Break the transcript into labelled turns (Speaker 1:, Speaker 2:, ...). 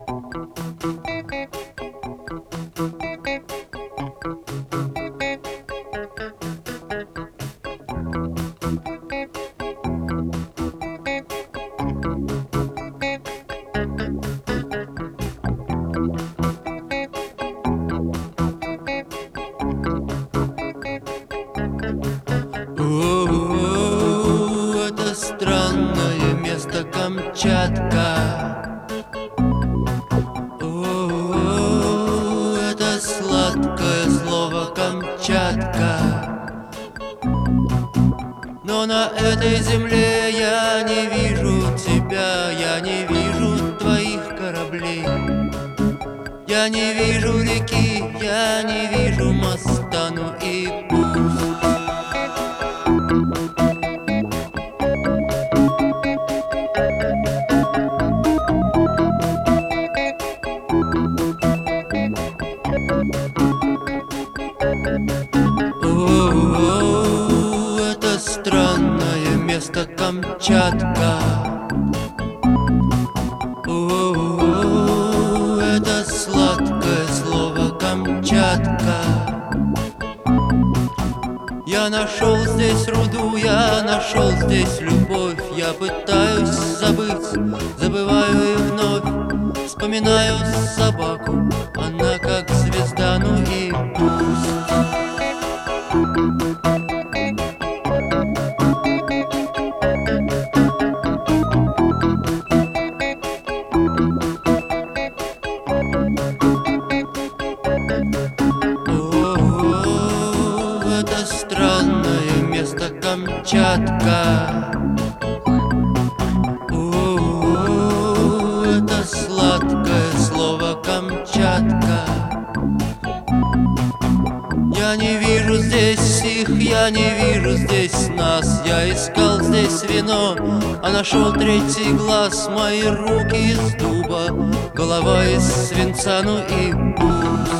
Speaker 1: Это странное место Камчатка. Это сладкое слово Камчатка. Но на этой земле я не вижу тебя, я не вижу твоих кораблей. Я не вижу реки, я не вижу моста, ну и пусть. Это странное место Камчатка. Это сладкое слово Камчатка. Я нашел здесь руду, я нашел здесь любовь. Я пытаюсь забыть, забываю и вновь вспоминаю собаку, она как звезда, ну и пусть. Это странное место Камчатка. Это сладкое слово Камчатка. Я не вижу здесь их, я не вижу здесь нас. Я искал здесь вино, а нашел третий глаз. Мои руки из дуба, голова из свинца, ну и пусть.